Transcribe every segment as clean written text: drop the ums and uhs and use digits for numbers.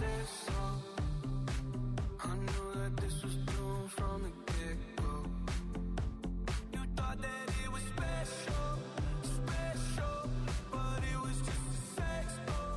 said so. I knew that this was doomed from the get-go. You thought that it was special, special, but it was just a sex door,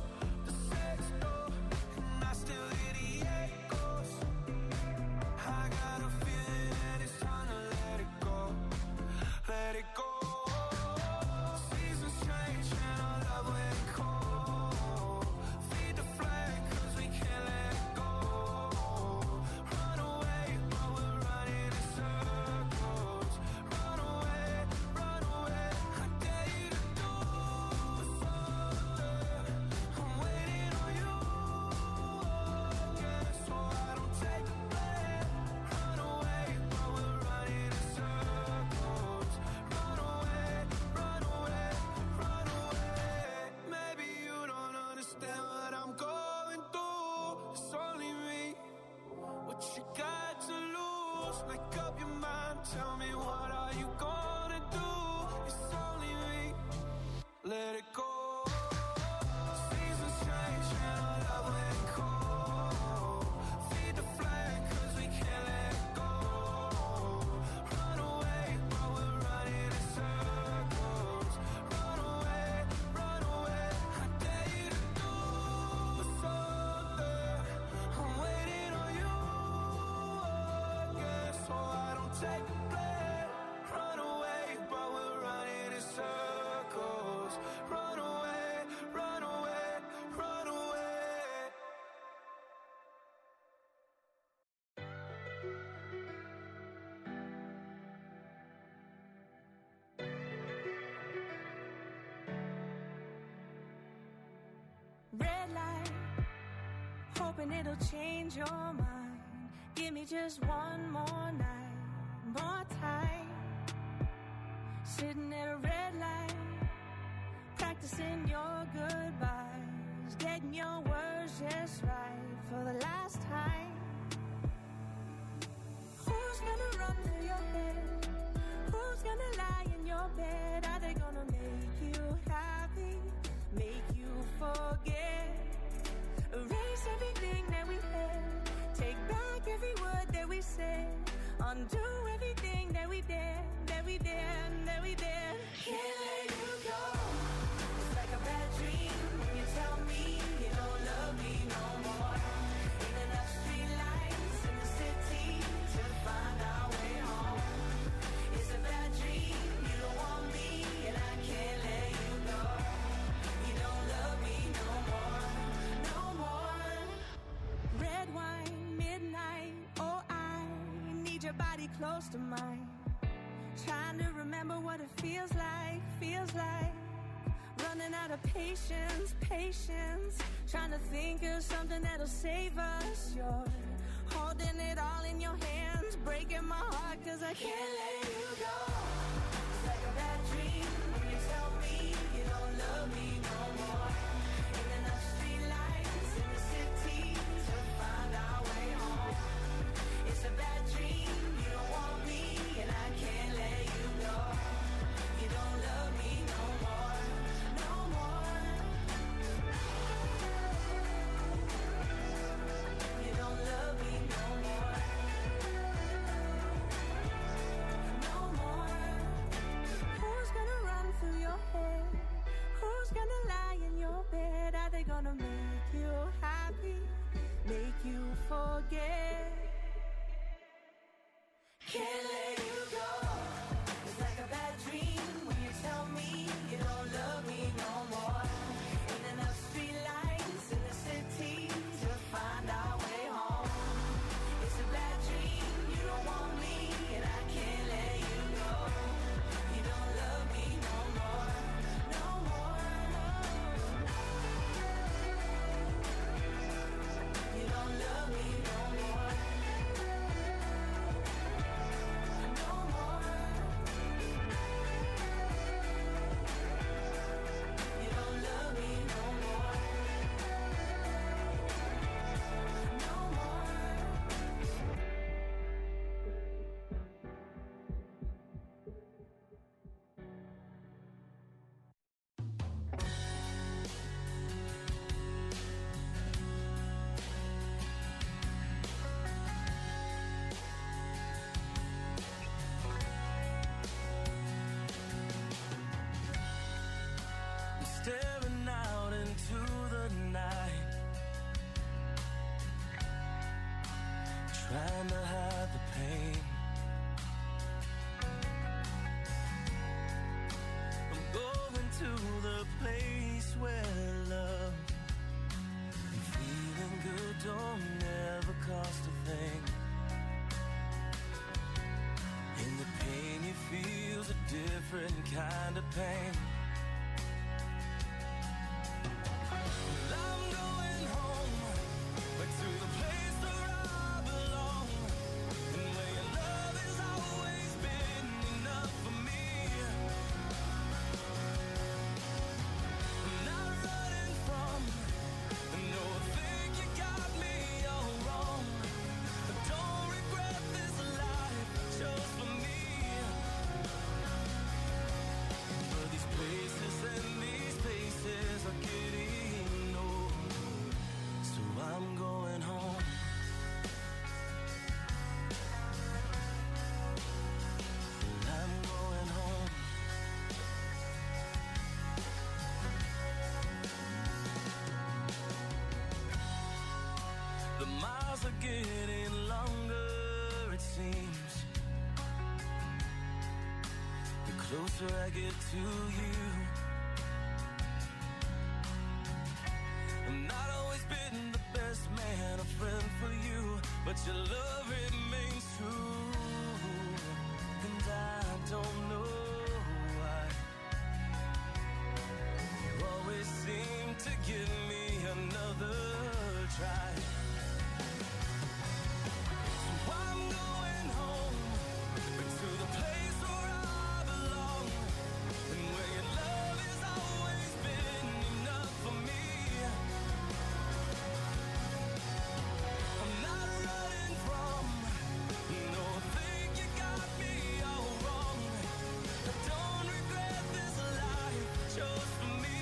and I still hear the echoes. I got a feeling that it's time to let it go, let it go. Seasons change and our love went cold. Feed the flag 'cause we can't let it go. Run away, but we're running in circles. Run away, run away. I dare you to do something. I'm waiting on you again, so I don't take the blame. Run away, but we're running in circles. Run away, run away, run away. Maybe you don't understand what I'm going through. It's only me. What you got to lose? Make up your mind. Tell me, what are you gonna do? It's only me. Let it go. Seasons change and our love went cold. Feed the flag 'cause we can't let it go. Run away, but we're running in circles. Run away, run away. I dare you to do something. I'm waiting on you again, so I don't take the blame. Run away, but we're running in circles. Run away, run away, run away. Red light, hoping it'll change your mind. Give me just one more night, more time. Sitting at a red light, practicing your goodbyes, getting your words just right for the last time. Who's gonna run through your head? Who's gonna lie in your bed? Are they gonna make you happy? Make you forget? Erase everything that we had. Take back every word that we said. Undo everything that we did, that we did, that we did. Can't let you go. It's like a bad dream when you tell me you don't love me no more. Ain't enough streetlights in the city to find our way home. It's a bad dream, you don't want me, and I can't let you go. You don't love me no more, no more. Red wine, midnight, oh I need your body close to mine. Trying to remember what it feels like, feels like. Running out of patience, patience. Trying to think of something that'll save us. You're holding it all in your hands, breaking my heart 'cause I can't let you go. It's like a bad dream when you tell me you don't love me no more. Ain't enough streetlights in the city to find our way home. It's a bad dream, you don't want me, and I can't let you go. You don't love me no more, no more. You don't love me no more, no more. Who's gonna run through your head? Who's gonna lie in your bed? Are they gonna make you happy? Make you forget? Can't let you go. It's like a bad dream when you tell me you don't love me no more. Ain't enough streetlights in the city to find our way home. It's a bad dream, you don't want me, and I can't let you go. You don't love me no more, no more. You don't love me no more. trying to hide the pain. I'm going to the place where love and feeling good don't never cost a thing. And the pain you feel's a different kind of pain. I'm going home, back to the place where I belong, and where your love has always been enough for me. I'm not running from, no, I think you got me all wrong. I don't regret this life I chose for me. But these places and these spaces are getting old, so I'm going home. I'm going home. The miles are getting longer, it seems. The closer I get to you. I've not always been the best man, a friend for you, but your love remains true. And I don't know why you always seem to give me another try. So I'm going home, back to the place where I belong, and where your love has always been enough for me. I'm not running from, no, I think you got me all wrong. I don't regret this life I chose for me.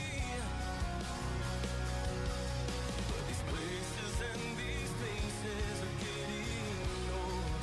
But these places and these spaces are getting old.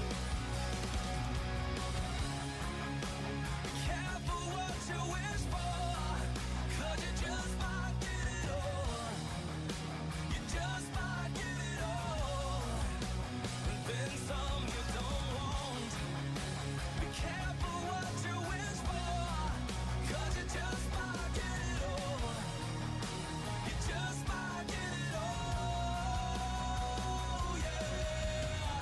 Be careful what you wish for, 'cause you just might get it all. You just might get it all, and then some you don't want. Be careful what you wish for, 'cause you just might get it all. You just might get it all, yeah.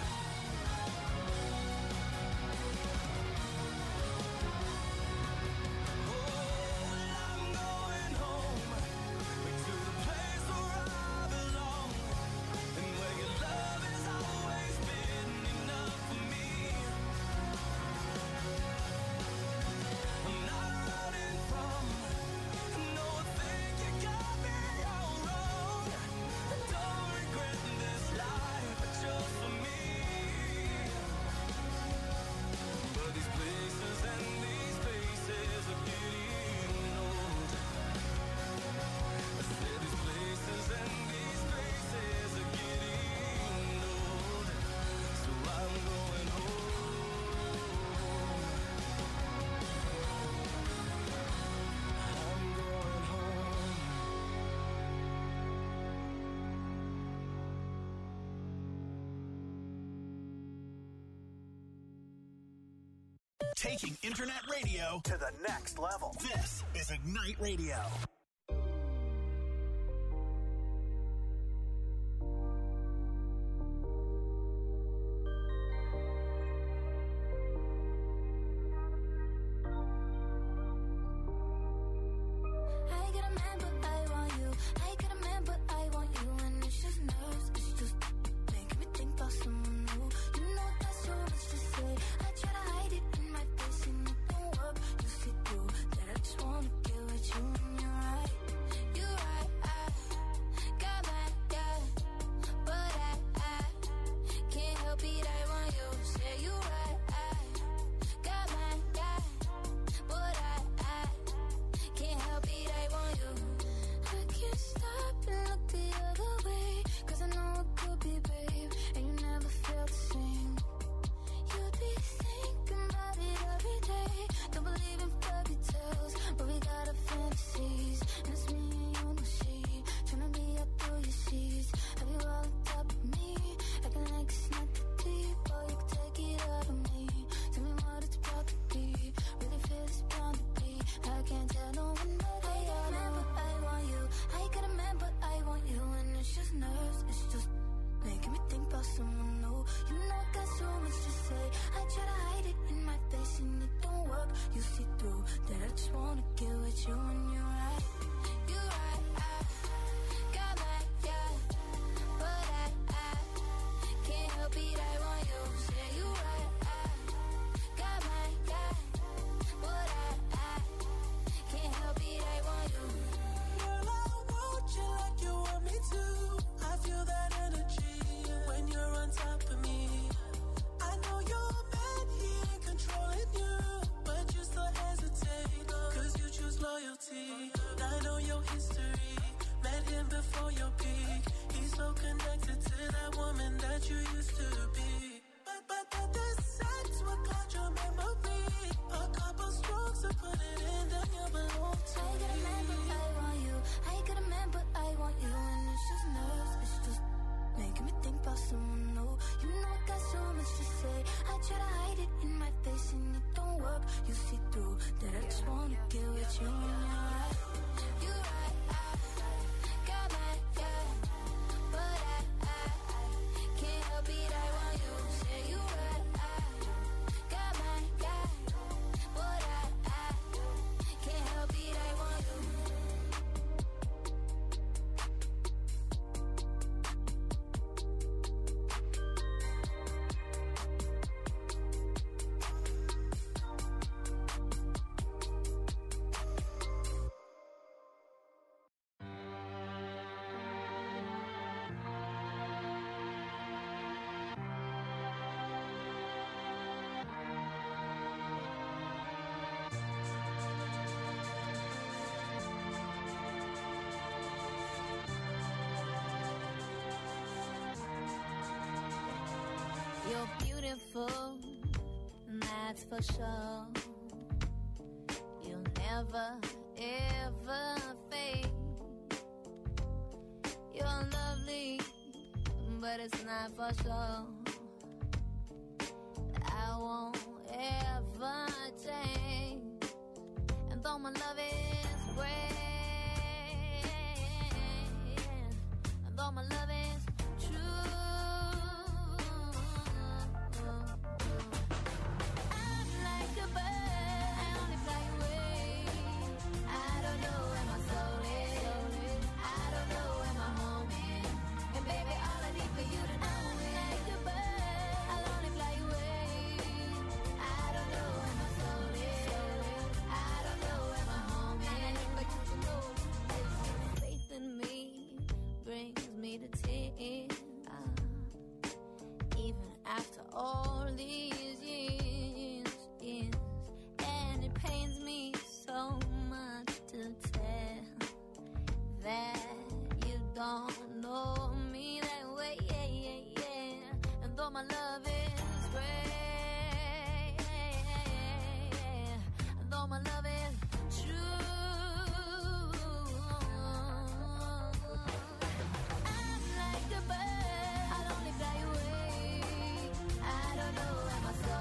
Oh, I'm going home, back to the place where I belong, and where your love has always been enough for me. I'm not running from, no, I think you got me all wrong. I don't regret this life I chose for me. But these places and these spaces are getting old. I said these places and these spaces are getting old, so I'm going home. I'm going home. Taking internet radio to the next level. This is Ignite Radio. I get a man, but I want you. I get a man, but I want you. And it's just nerves, it's just making me think about someone new. You know that's so much to say. I try to hide it in my face and it don't work. You see through that I just wanna get with you in your eyes. about someone new. You know I got so much to say. I try to hide it in my face and it don't work. You see through that I just wanna get with you and you're right. You're right, I got my yeah, but I can't help it, I want you. Say you right, I got my yeah, but I can't help it, I want you. Girl, I want you like you want me to. I feel that energy when you're on top of me. I know your man, he ain't controlling you, but you still hesitate, cause you choose loyalty. I know your history, met him before your peak. He's so connected to that woman that you used to be. But the sex will cloud your memory. A couple strokes to put it in, then you belong to I got a man, but I want you. I got a man, but I want you. And it's just nerves, it's just making me think about someone new. You know I got so much to say. I try to hide it in my face and it don't work. You see through that I just wanna get with you and you're right. You're right, I got my yeah, but I can't help it, I want you. Say you right, I got my yeah, but I can't help it, I want you. You're beautiful, that's for sure. You'll never, ever fade. You're lovely, but it's not for sure. I won't ever change. And though my love is great, and though my love is true, I'm like a bird, I only fly away. I don't know where my soul is, I don't know where my home is. And baby, all I need for you to know is like a bird, I'll only fly away. I don't know where my soul is, I don't know where my home is. But you to know is faith in me brings me to tears. Even after all these years, and it pains me so much to tell that you don't know me that way, and though my love is great, and though my love is true, I'm like a bird, I'll only fly away. I don't know where my soul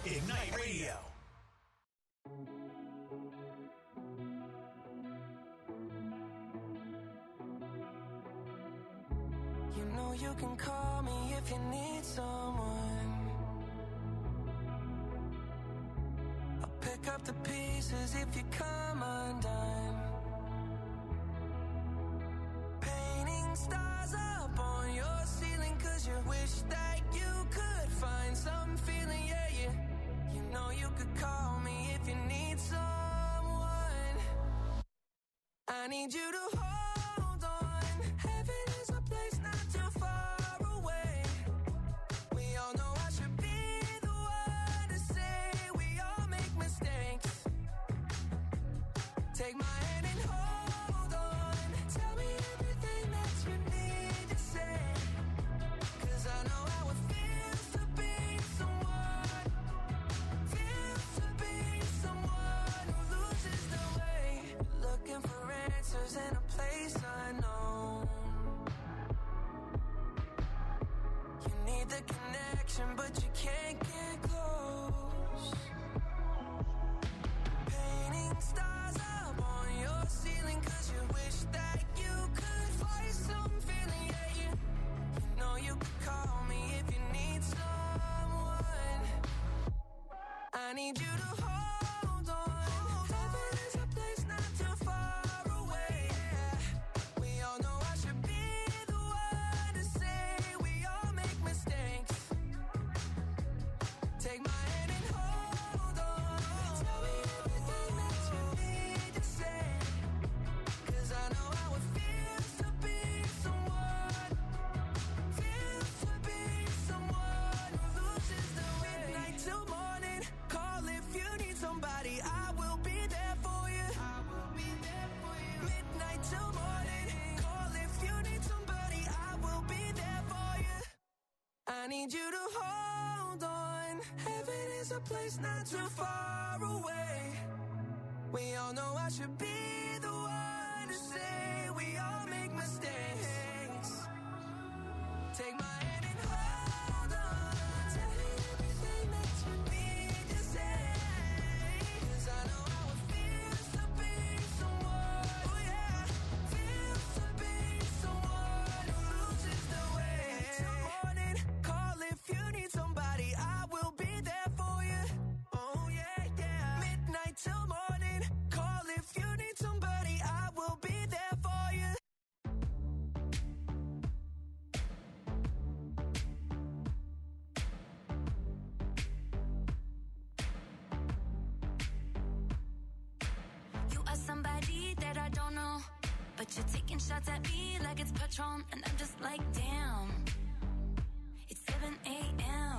Ignite Radio. You know you can call me if you need someone. I'll pick up the pieces if you come undone. Painting stars up on your ceiling 'cause you wish that you could find some feeling, yeah, yeah. You know you could call me if you need someone. I need you to hold on. Heaven is a place not too far away. We all know I should be the one to say we all make mistakes. Take my hand and hold on. Tell me everything that you need to say. 'Cause I know how it feels to be someone. Feels to be someone who loses the way. Looking for answers in a place unknown. You need the connection, but you can't get close. Painting stars up on your ceiling 'cause you wish that you could find some feeling, yeah, yeah. You know you could call me if you need someone. I need you to hold on. Heaven is a place not too far away. We all know I should be the one to say we all make mistakes. Take my hand and hold on. Tell me everything that you need to say. 'Cause I know how it feels to be someone. Feels to be someone who loses the way. Midnight till morning. Call if you need somebody. I will be there for you. I will be there for you. Midnight till morning. Call if you need somebody. I will be there for you. I need you to hold on. Heaven is a place not too far away. We all know I should be the one to say we all make mistakes. Take my hand and hold on. Tell me everything that you need to say. 'Cause I know how it feels to be someone. Oh yeah, feels to be someone who loses the way. Till morning, call if you need somebody. I will be there for you. Oh yeah, yeah. Midnight till morning, call if you need somebody. I will be there for you. You are somebody that I don't know, but you're taking shots at me like it's Patron, and I'm just like, damn. It's 7 a.m.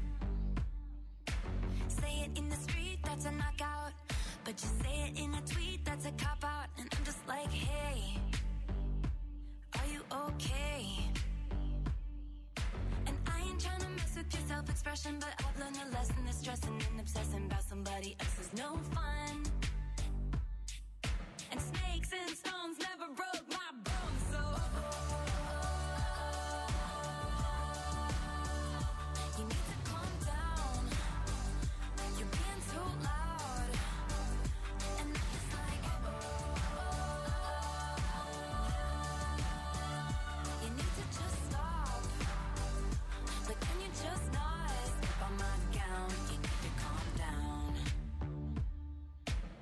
Say it in the street, that's a knockout, but you say it in a tweet, that's a cop-out, and I'm just like, hey, are you okay? And I ain't tryna mess with your self-expression, but I've learned a lesson that stressing and obsessing about somebody else is no fun. And snakes and stones never broke my bones, so you need to calm down. You're being too loud, and I'm just like, you need to just stop. But can you just not step on my gown? You need to calm down.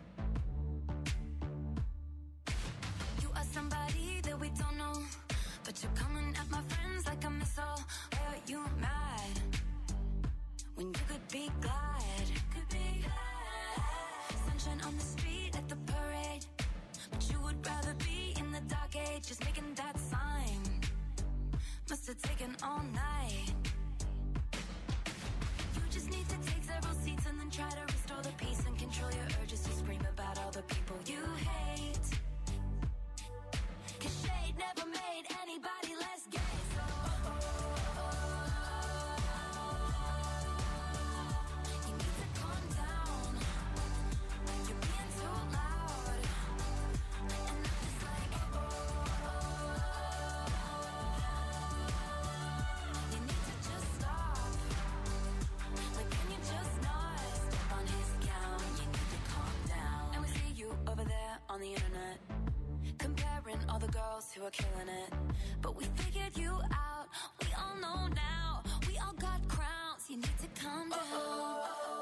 over there on the internet, comparing all the girls who are killing it. But we figured you out, we all know now. We all got crowns, you need to calm down.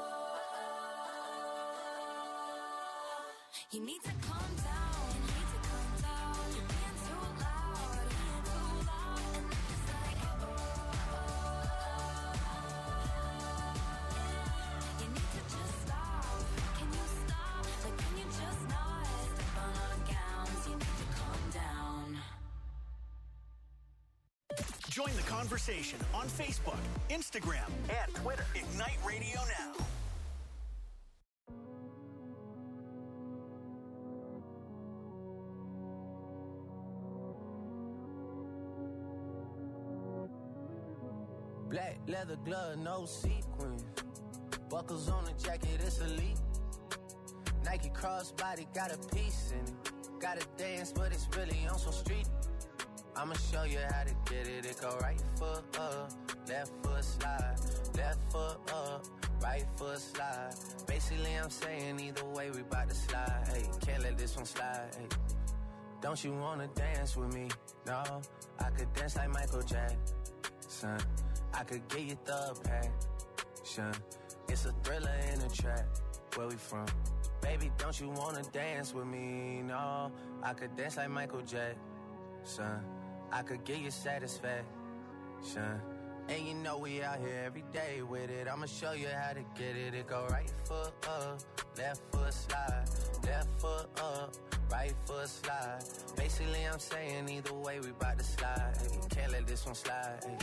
You need to calm down, you need to calm down. You're being too loud, being too loud. And then it's like, you need to just stop. Can you stop? Like, can you just not step on our gowns? You need to calm down. Join the conversation on Facebook, Instagram, and Twitter. Ignite Radio Now. Black leather glove, no sequins. Buckles on the jacket, it's elite. Nike crossbody, got a piece in it. Gotta dance, but it's really on some street. I'ma show you how to get it. It go right foot up, left foot slide. Left foot up, right foot slide. Basically, I'm saying either way, we bout to slide. Hey, can't let this one slide. Hey. Don't you wanna dance with me? No, I could dance like Michael Jackson. I could get you the passion. It's a thriller in a trap. Where we from? Baby, don't you wanna dance with me? No, I could dance like Michael Jackson. I could get you satisfaction. And you know we out here every day with it. I'ma show you how to get it. It go right foot up, left foot slide. Left foot up, right foot slide. Basically, I'm saying either way, we bout to slide. Hey, can't let this one slide. Hey.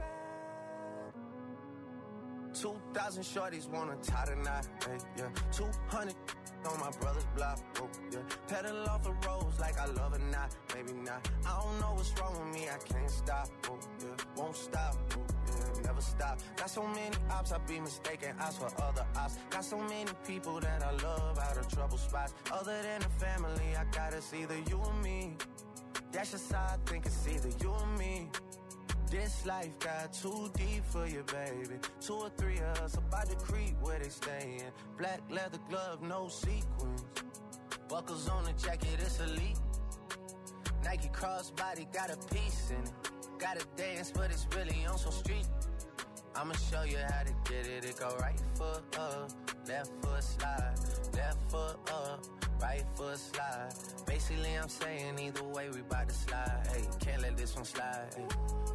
2,000 shorties wanna tie the knot, hey, yeah. 200 on my brother's block, oh, yeah. Pedal off the roads like I love it, not, maybe not. I don't know what's wrong with me, I can't stop, oh, yeah. Won't stop, oh, yeah, never stop. Got so many ops, I be mistaken ops for other ops. Got so many people that I love out of trouble spots. Other than the family, I got it's either you or me. That's just how I think it's either you or me. This life got too deep for you, baby. 2 or 3 of us about to creep where they stayin'. Black leather glove, no sequins. Buckles on the jacket, it's elite. Nike crossbody, got a piece in it. Gotta dance, but it's really on some street. I'ma show you how to get it. It go right foot up, left foot slide. Left foot up, right foot slide. Basically, I'm saying either way, we bout to slide. Hey, can't let this one slide. Hey.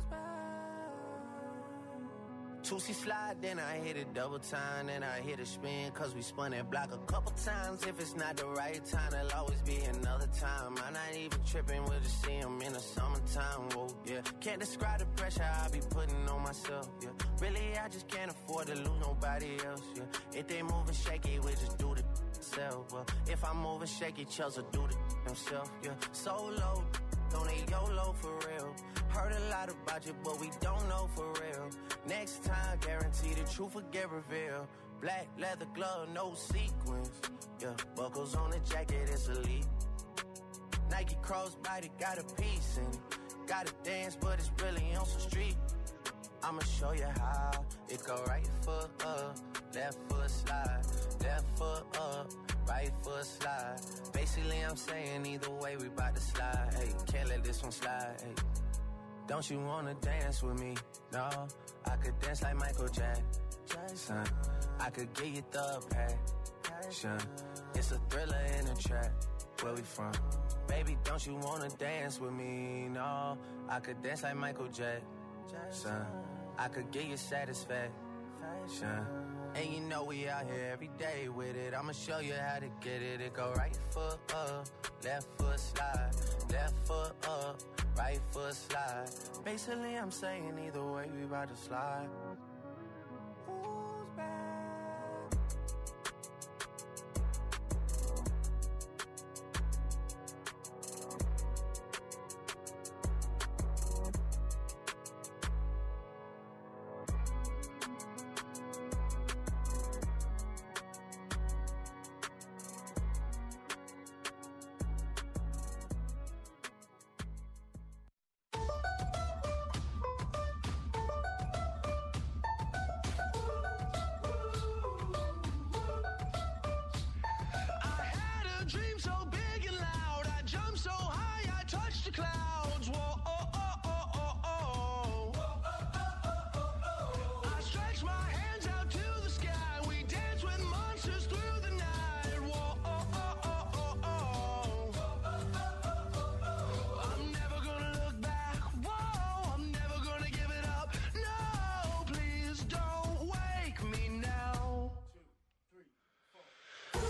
2C slide, then I hit it double time, then I hit a spin, cause we spun that block a couple times. If it's not the right time, there'll always be another time. I'm not even tripping, we'll just see them in the summertime, whoa, yeah. Can't describe the pressure I be putting on myself, yeah. Really, I just can't afford to lose nobody else, yeah. If they moving shaky, we just do the self, well. If I'm moving shaky, Chelsea do the himself, yeah. Solo, don't need YOLO for real. Heard a lot about you, but we don't know for real. Next time, guarantee the truth will get revealed. Black leather glove, no sequins. Yeah, buckles on the jacket, it's elite. Nike crossbody, got a piece in it. Gotta dance, but it's really on some street. I'ma show you how. It go right foot up, left foot slide. Left foot up, right foot slide. Basically, I'm saying either way, we bout to slide. Hey, can't let this one slide. Hey. Don't you wanna dance with me? No, I could dance like Michael Jackson. I could get you the passion. It's a thriller in a trap. Where we from? Baby, don't you wanna dance with me? No, I could dance like Michael Jackson. I could get you satisfaction. And you know we out here every day with it. I'ma show you how to get it. It go right foot up, left foot slide. Left foot up, right foot slide. Basically, I'm saying either way, we about to slide. Who's back? a dream so big and loud. I jump so high, I touch the clouds. Whoa, oh, oh, oh, oh, oh. I stretch my hands out to the sky. We dance with monsters through the night. Whoa, oh, oh, oh, oh, oh. I'm never gonna look back. Whoa, I'm never gonna give it up. No, please don't wake me now. 2, 3, 4.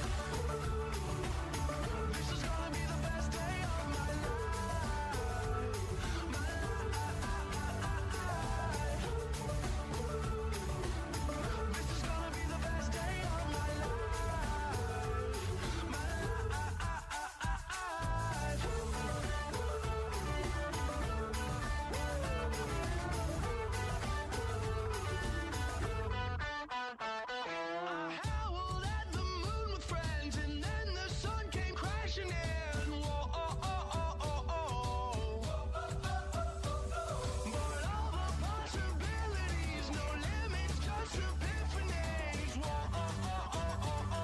This is gonna be the best day of my life. My life. This is gonna be the best day of my life. My life. I howled at the moon with friends, and then the sun came crashing in. Whoa, oh, oh, oh, oh, oh. But all the possibilities, no limits, just epiphanies. Whoa, oh, oh, oh, oh,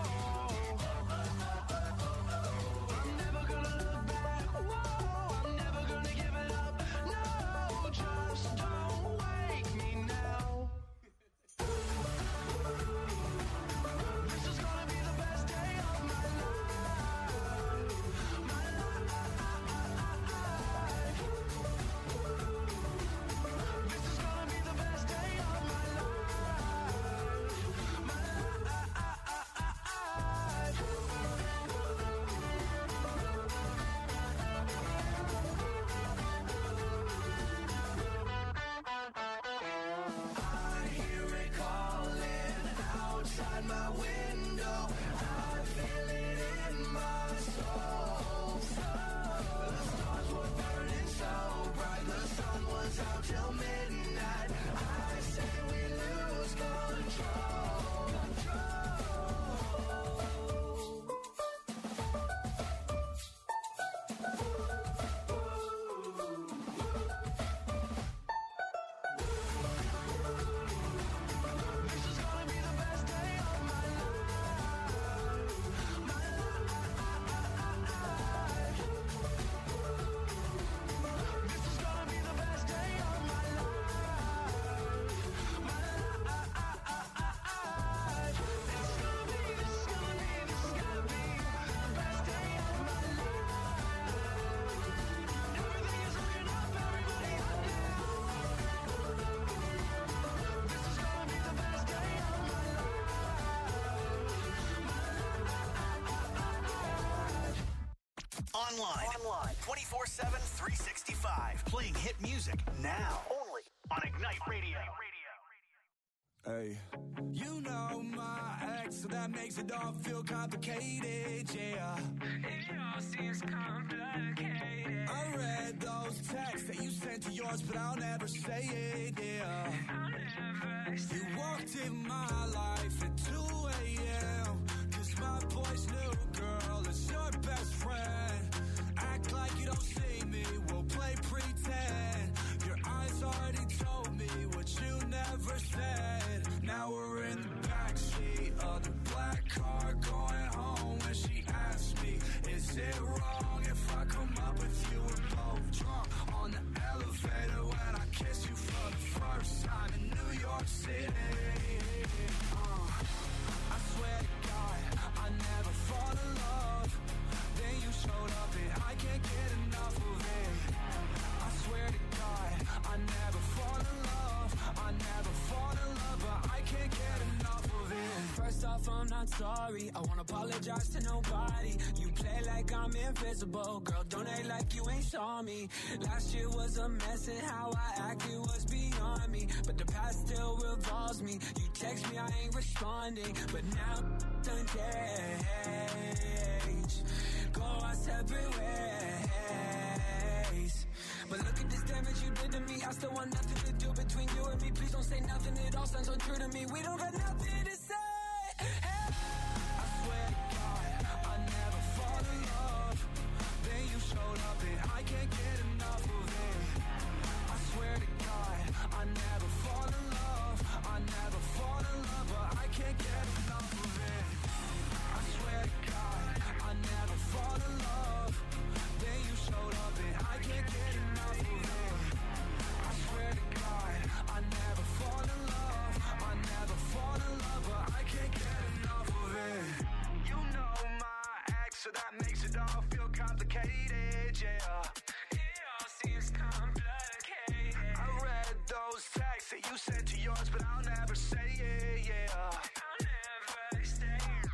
oh. I'm never gonna look back. Whoa, I'm never gonna give it up. No, just don't wake me now. This is gonna be the best day of my life. My life. This is gonna be the best day of my life. My I hear it calling outside my window. I feel it in my soul. The stars were burning so bright. The sun was out till midnight. I say we lose control. This is gonna be the best day of my life. My life. This is gonna be the best day of my life. My life. This is gonna be the best day of my life. Everything is looking up, everybody up now. This is gonna be the best day of my life. Online. 24/7, 365. Playing hit music now. Only on Ignite Radio. Hey. You know my ex, so that makes it all feel complicated, yeah. It all seems complicated. I read those texts that you sent to yours, but I'll never say it, yeah. I'll never say it. You walked in my life at 2 a.m. Cause my boy's new girl is your best friend. Act like you don't see me, we'll play pretend. Your eyes already told me what you never said. Now we're in the backseat of the black car going home. When she asked me, is it wrong if I come up with you? We're both drunk on the elevator when I kiss you for the first time in New York City. I swear to God, I never fall in love. Then you showed up and I can't get enough of it. I swear to God, I never fall in love. I never fall in love, but I can't get enough of it. First off, I'm not sorry. I won't apologize to nobody. You play like I'm invisible. Girl, don't act like you ain't saw me. Last year was a mess and how I acted was beyond me. But the past still revolves me. You text me, I ain't responding. But now done change. Go our separate ways. But look at this damage you did to me. I still want nothing to do between you and me. Please don't say nothing. It all sounds so true to me. We don't got nothing to say. Hey. I swear to God, I never fall in love. Then you showed up and I can't get enough of it. I swear to God, I never fall in love. I never fall in love, but I can't get enough of it. I swear to God, I all feel complicated, yeah. It all seems complicated. I read those texts that you sent to yours, but I'll never say it, yeah. I'll never say it.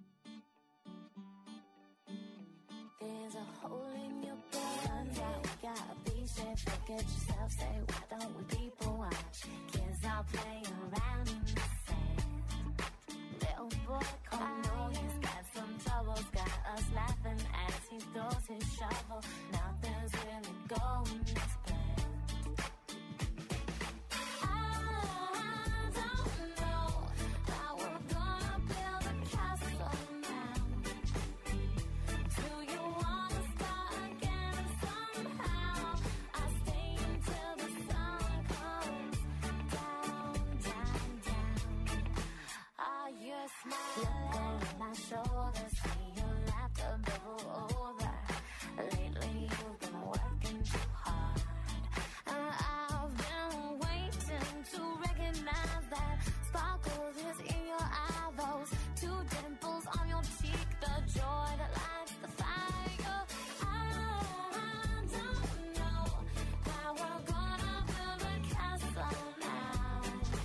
There's a hole in your blood that we gotta be safe. Look at yourself, say, why don't we people watch? Kids are playing around in the sand. Little boy, come on, he's got some troubles. Got us laughing as he throws his shovel. Nothing's really going as planned. I don't know how we're gonna build a castle now. Do you wanna start again somehow? I stay until the sun comes down, down, down. Oh, you're smiling. Look over my shoulder, see your laughter bubble over. Lately you've been working too hard, and I've been waiting to recognize that sparkle is in your eye. Those two dimples on your cheek, the joy that lights the fire. I don't know how we're gonna build a castle now.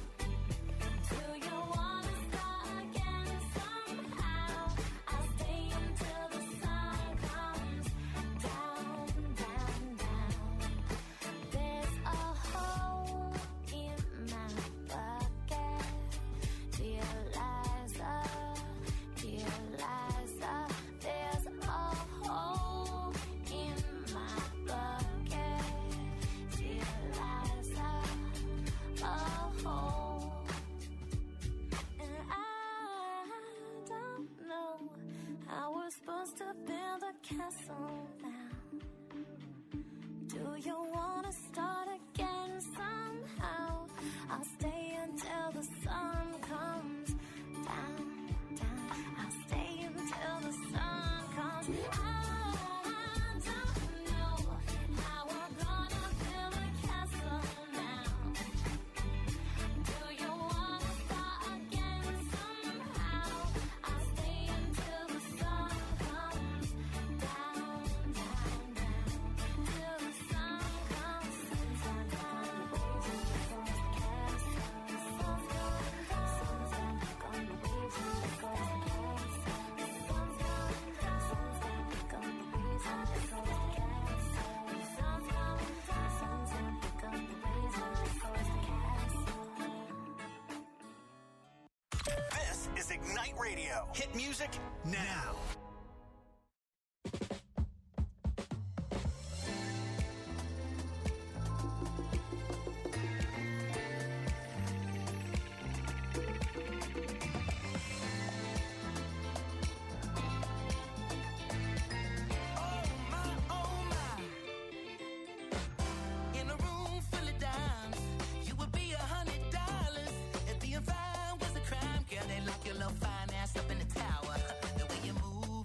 Do you wanna start again somehow? I'll stay until the sun comes down, down, down. There's a hole in my bucket. Dear Liza, dear Liza. There's a hole in my bucket. Dear Liza, a hole. And I don't know how we're supposed to build a castle now. Do you wanna start again somehow? I'll stay until the sun comes down, down. I'll stay until the sun comes. I don't know how we're gonna build a castle now. Do you wanna start again somehow? I'll stay until the sun comes down, down, down. Till the sun comes down, down. This is Ignite Radio. Hit music now. In a room full of dimes, you would be $100. If being fine was a crime, girl, they lock your little fine ass up in the tower. The way you move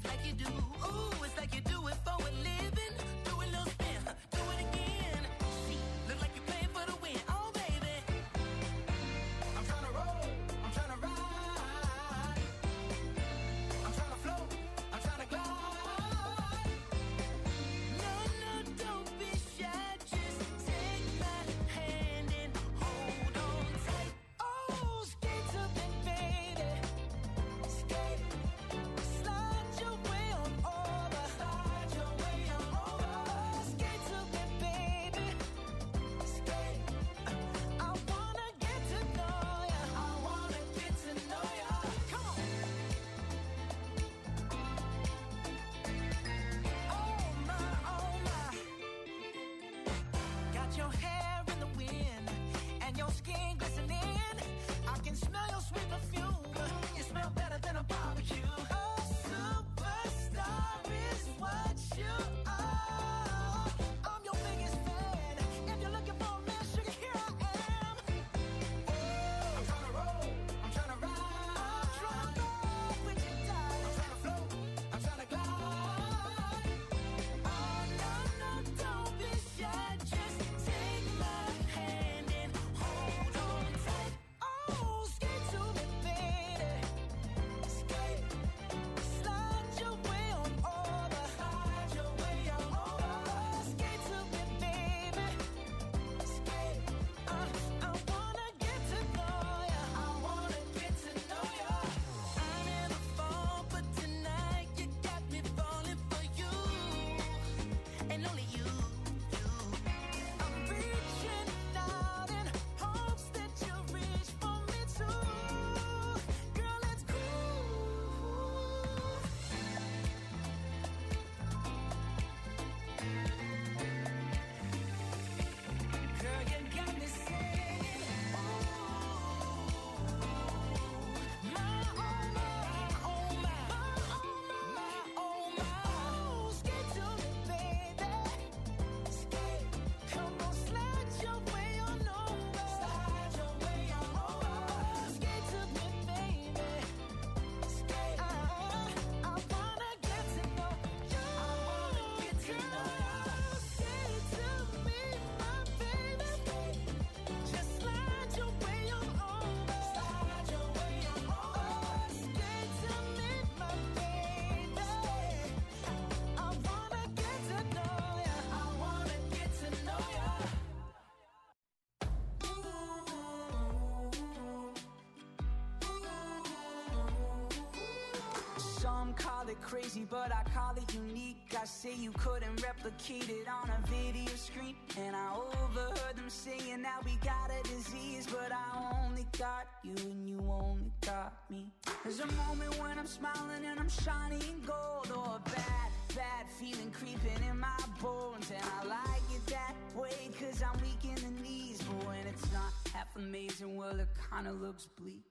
it crazy, but I call it unique. I say you couldn't replicate it on a video screen. And I overheard them saying that we got a disease, but I only got you and you only got me. There's a moment when I'm smiling and I'm shining gold, or a bad feeling creeping in my bones. And I like it that way, cause I'm weak in the knees. But when it's not half amazing, well, it kinda looks bleak.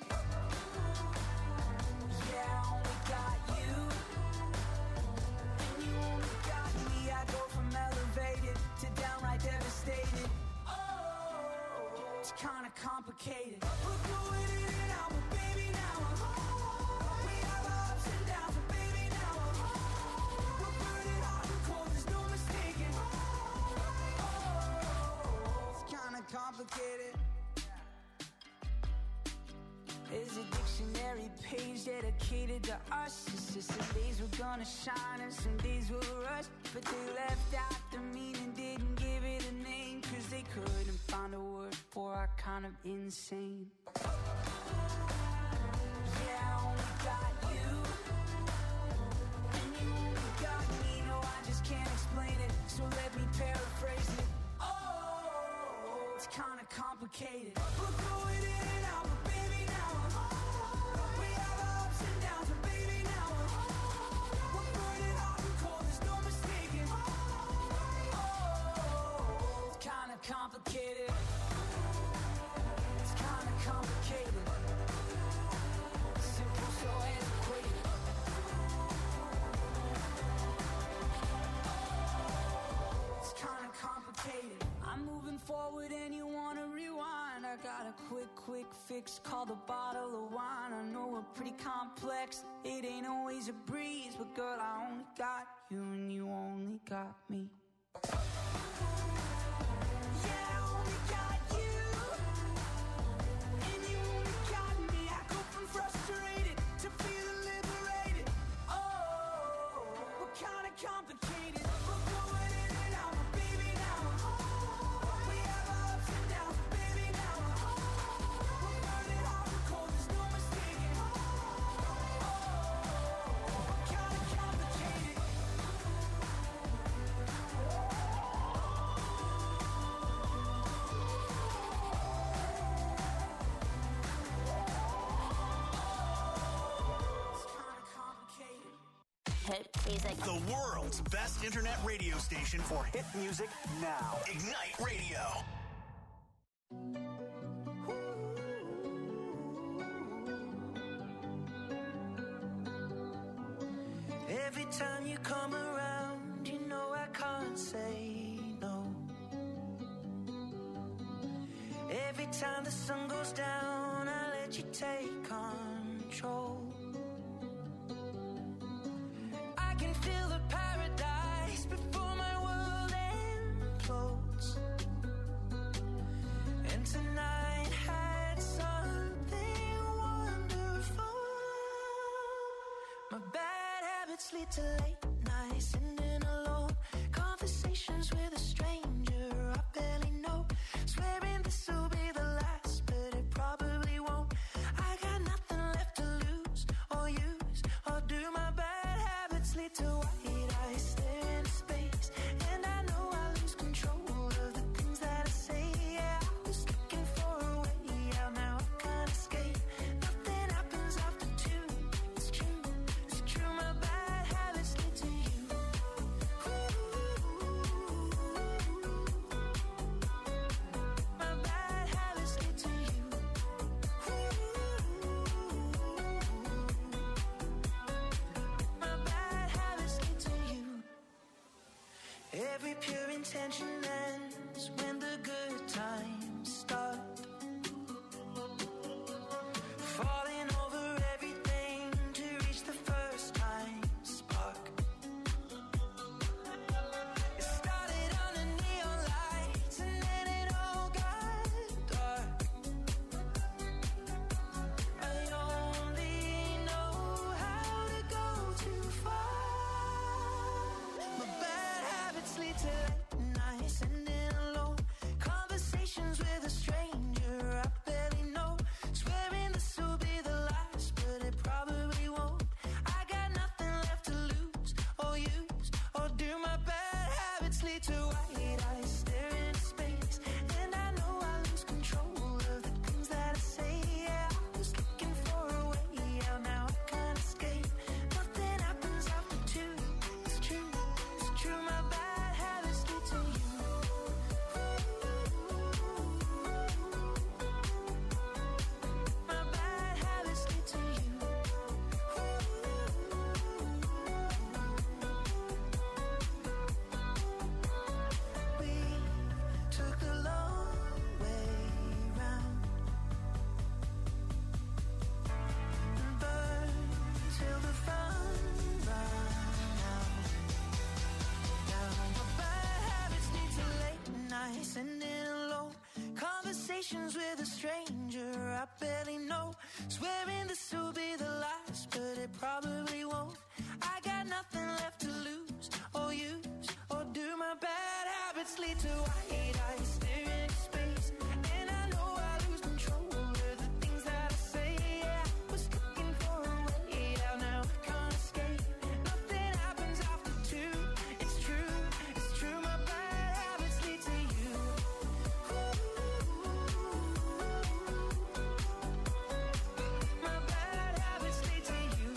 Yeah, I only got you, and you only got me. I go from elevated to downright devastated. Oh, it's kinda complicated. We're going in and out, but baby, now we have our ups and downs, but baby, now we're burning hot and cold, there's no mistaking. Oh, it's kinda complicated. There's a dictionary page dedicated to us. It's just some days we're gonna shine and some days we'll rush. But they left out the meaning, didn't give it a name, cause they couldn't find a word for our kind of insane. Yeah, I only got you, and you only got me. No, I just can't explain it, so let me paraphrase it. Oh, it's kinda complicated. We're going in and out, but baby, now we have our ups and downs, but baby, now we're burning hot and cold, there's no mistaking. Oh, it's kinda complicated. It's kinda complicated. Simple, so antiquated. It's kinda complicated. I'm moving forward and you wanna rewind. I got a quick fix called a bottle of wine. I know we're pretty complex, it ain't always a breeze, but girl, I only got you and you only got me. Yeah, I only got you, and you only got me. I go from frustrated to feeling liberated. Oh, we're kinda complicated. We're going in and out, but baby, now we have our ups and downs, but baby, now we're burning hot and cold, there's no mistaking. Oh, we're kinda complicated. It's kinda complicated. Hit music. The world's best internet radio station for hit music now. Ignite Radio. Every time you come around, you know I can't say no. Every time the sun goes down, I let you take control. I can feel the paradise before my world implodes. And tonight had something wonderful. My bad habits lead to late nights, sitting alone. Conversations with a stranger I barely know. Swearing this will be the last, but it probably won't. I got nothing left to lose or use, or do my bad habits lead to white eyes stare into space? And I know I lose control of the things that I say. Yeah, I was looking for a way out, now I can't escape. Nothing happens after two. It's true, it's true. My bad habits lead to you. My bad habits lead to you. My bad habits lead to you. Every pure intention ends when the good times start. Falling over everything to reach the first time spark. It started under neon lights and then it all got dark. I only know how to go too far. My bad habits lead to late nights, sitting alone. Conversations with a stranger I barely know. Swearing this will be the last, but it probably won't. I got nothing habits lead to white eyes staring into space. And I know I lose control of the things that I say. Yeah, I was looking for a way out, now I can't escape. Nothing happens after two. It's true, it's true. My bad habits lead to you. My bad habits lead to you. We took the long way round and burned till the fun ran out. Now my bad habits lead to late nights, sending alone conversations with a stranger I barely know, swearing this will be the last, but it probably won't. I got nothing left to lose or use or do. My bad habits lead to white eyes staring into space. And I know I lose control of the things that I say. Yeah, I was looking for a way out, now I can't escape. Nothing happens after two. It's true, it's true. My bad habits lead to you. My bad habits lead to you.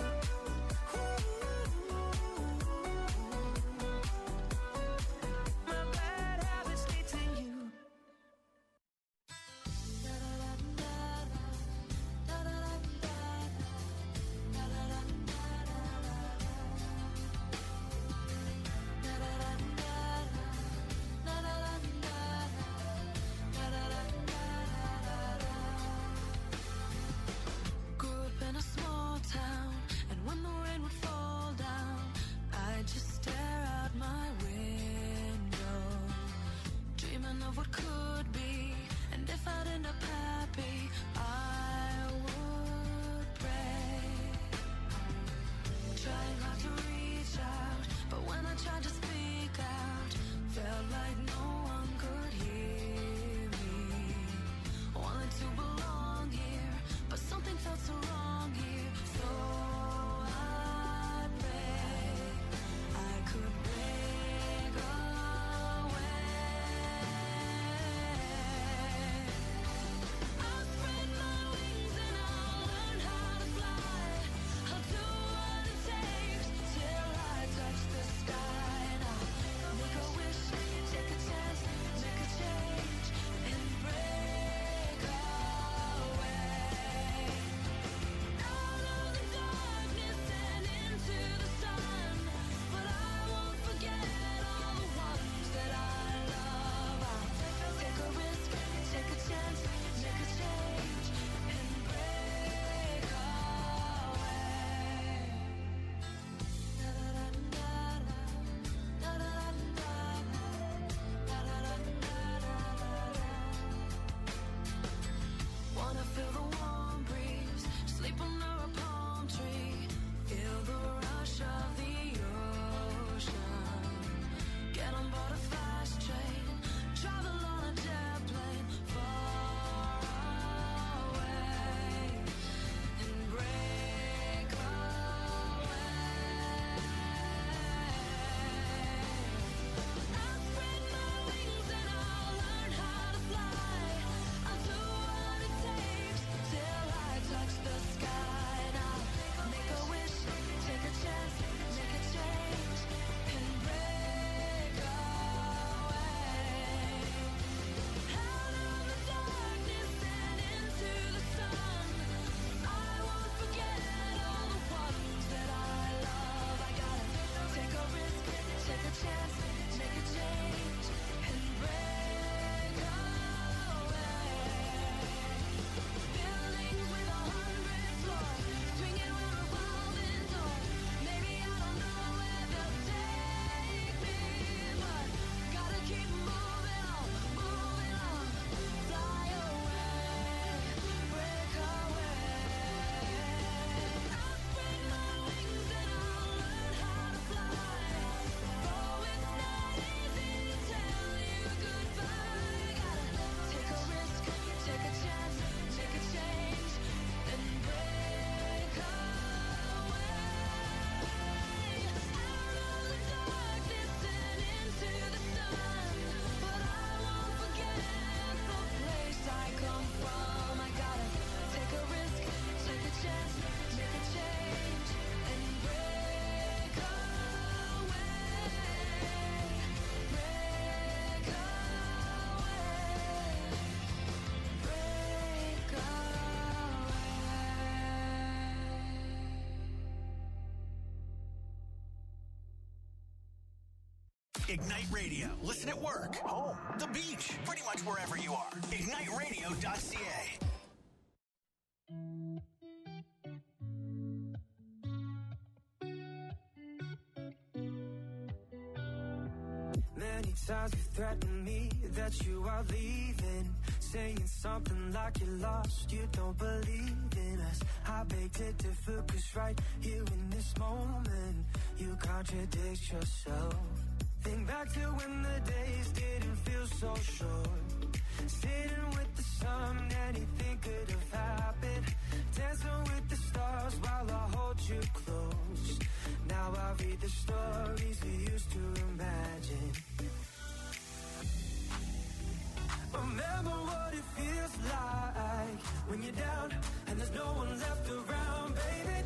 My bad habits lead to Ignite Radio. Listen at work, home, the beach, pretty much wherever you are. IgniteRadio.ca. Many times you threaten me that you are leaving, saying something like you're lost, you don't believe in us. I beg to differ, 'cause right here in this moment, you contradict yourself. Think back to when the days didn't feel so short, sitting with the sun, anything could have happened, dancing with the stars while I hold you close. Now I read the stories we used to imagine. Remember what it feels like when you're down and there's no one left around, baby.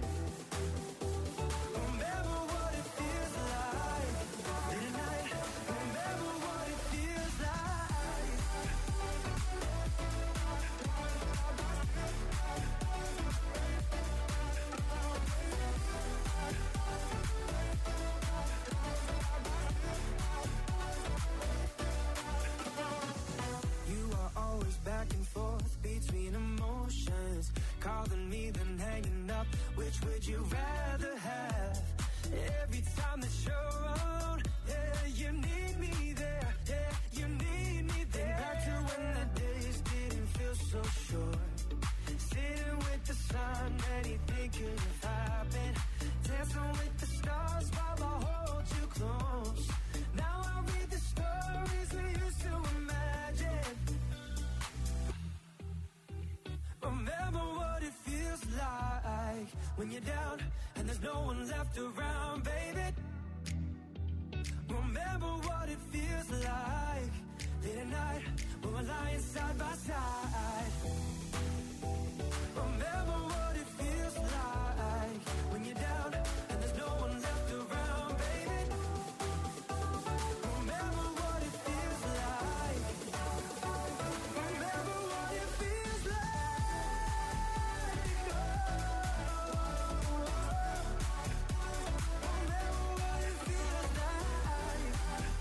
Remember what it feels like in the night. Remember what it feels like. You are always back and forth between emotions, calling me then hanging up. Which would you rather have? Every time that you're around, yeah, you need me there, yeah, you need me there. Think back to when the days didn't feel so short, sitting with the sun, anything could have happened, dancing with the stars while I hold you close. Now I read the stories we used to imagine. Remember what it feels like when you're down and there's no one left around, baby. Remember what it feels like late at night when we're lying side by side. Remember what it feels like when you're down and there's no one left around, baby. Remember what it feels like. Remember what it feels like. Remember what it feels like.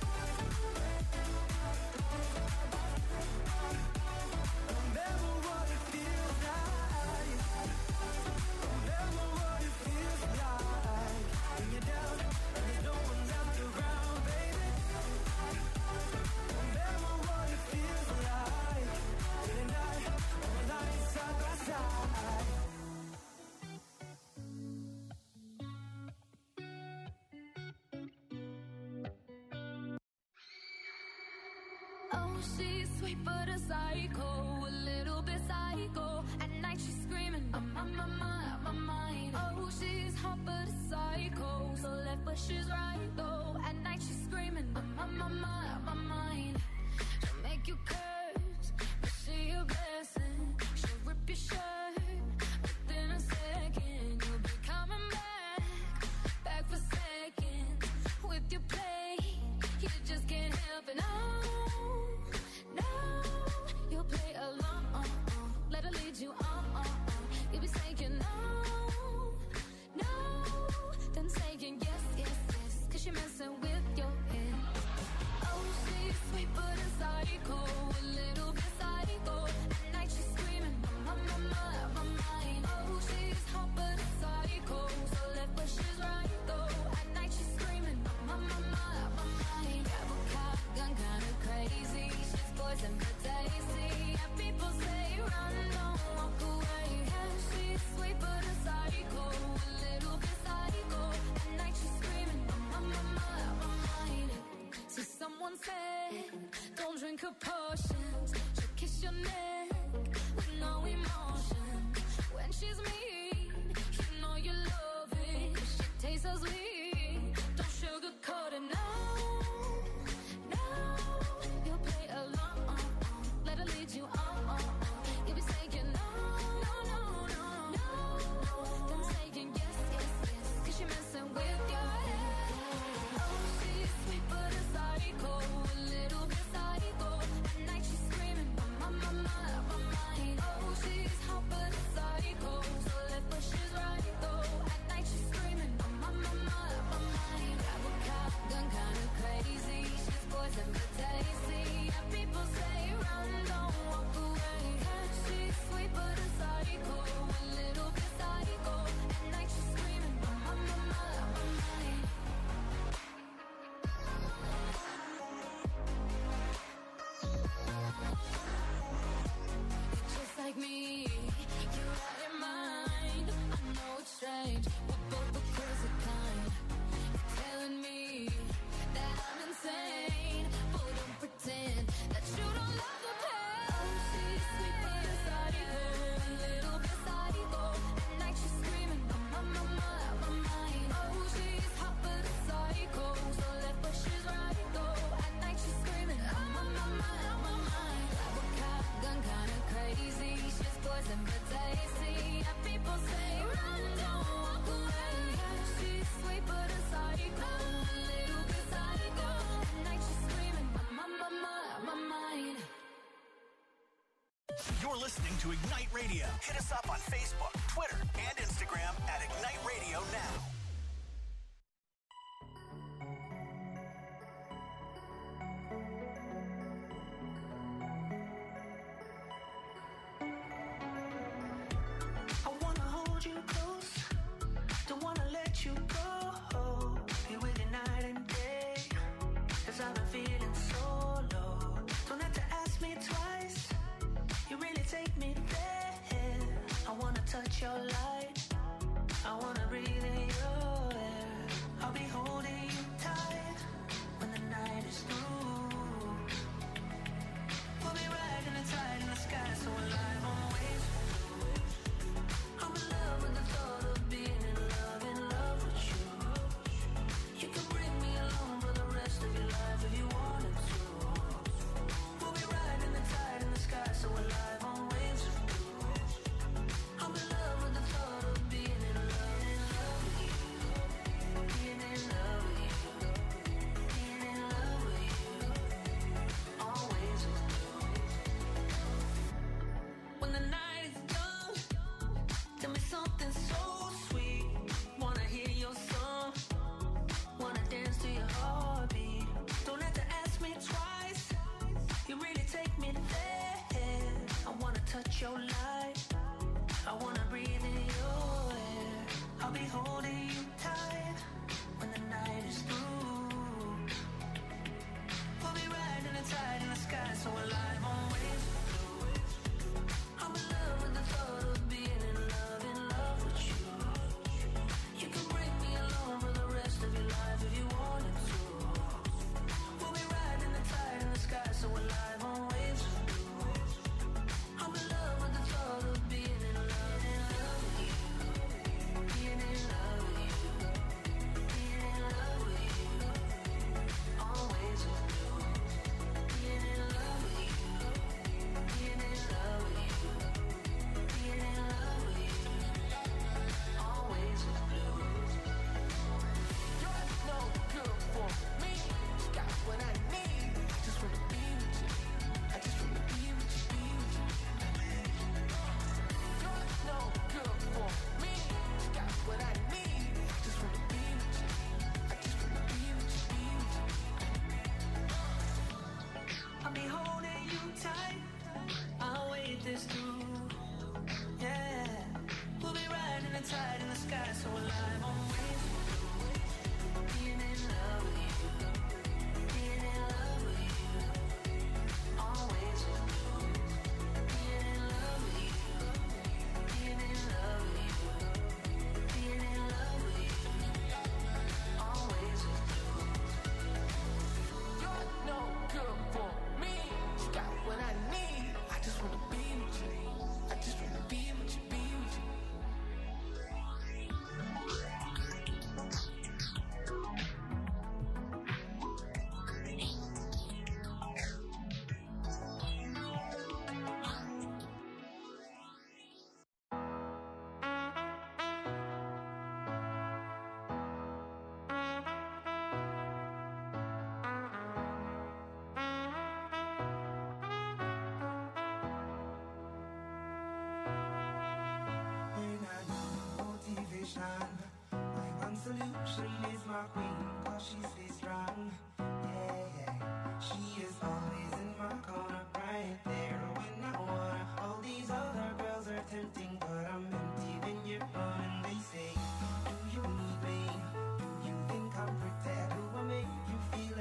Remember what it feels like. Remember what it feels like when you're down and there's no one left around, baby. Remember what it feels like in the night when we're lying side by side. Oh, she's sweet but a psycho, a little bit psycho. At night she's screaming, I'm on my mind. Oh, she's hot but a psycho, so left but she's right though. At night she's screaming, I'm on my mind. She'll make you curse, but she a blessing. She'll rip your shirt within a second. You'll be coming back for seconds with your play. You just can't help it, no. You'll play along, let her lead you on. You'll be saying no, then saying yes, 'cause you're messing with your head. Oh, she's sweet but a psycho, a little bit psycho. At night she's screaming, I'm on my mind. Oh, she's hot but a psycho, so left but she's right though. At night she's screaming, I'm on my mind. Grab a cop, gun kinda crazy. She's poison but tasty. And people say run, don't walk away. Yeah, she's sweet but a psycho, a little bit psycho. At night she's screaming, I'm on my mind. So someone said, don't drink her potions. She'll kiss your neck with no emotion. When she's mean, you know you love it. She tastes so sweet, don't sugarcoat it, no. You'll play along, let her lead you on. You'll be saying no, then saying yes, 'cause you're messing with your head. Oh, she's sweet but a psycho, a little bit psycho. At night she's screaming, I'm on my mind. Oh, she's hot but a psycho, so left but she's right though. At night she's screaming, I'm on my mind. You're listening to Ignite Radio. Hit us up on Facebook, Twitter, and Instagram at Ignite Radio Now. I wanna hold you close, don't wanna let you go. Be with you night and day, 'cause I've been feeling so low. Don't have to ask me twice, you really take me there. I wanna touch your light, I wanna breathe in your air. I'll be holding you tight when the night is through. We'll be riding the tide in the sky, so alive on waves. I'm in love with the thought of being in love with you. You can bring me along for the rest of your life if you wanted to. We'll be riding the tide in the sky, so alive on waves of blue. I'm in love with the thought of being in love with you. Being in love with you. Being in love with you. Always with blue. When the night is done, tell me something so sweet. Wanna hear your song, wanna dance to your heartbeat. Don't have to ask me twice, you really take me there. I wanna touch your light, I wanna breathe in your air. I'll be holding you tight when the night is through. We'll be riding the tide in the sky, so alive on waves. I'm in love with the thought of being in love with you. You can bring me along for the rest of your life if you wanted to. We'll be riding the tide in the sky, so alive on waves of blue. I'm in love with the thought of being in love with you. Being in love with you. Being in love with you. Always with blue. Being in love with you. Being in love with you. Being in love with you. Always with blue. You're no good for me. Got what I need. Just wanna be with you. I just wanna be with you, be with you. You're no good for me. Got what I need. Just wanna be with you. I just wanna be with you, be with you. I'll be holding you tight, I'll wait this through. Yeah, we'll be riding the tide in the sky, so alive on waves. Being in love with you. Being in love with you. Always with you. Being in love with you. Being in love with you. Being in love with you. Always with you. You're no good for me. You got what I need. I just wanna be with you. I just wanna be with you, be with you. When I need motivation, my one solution is my queen, 'cause she stays strong.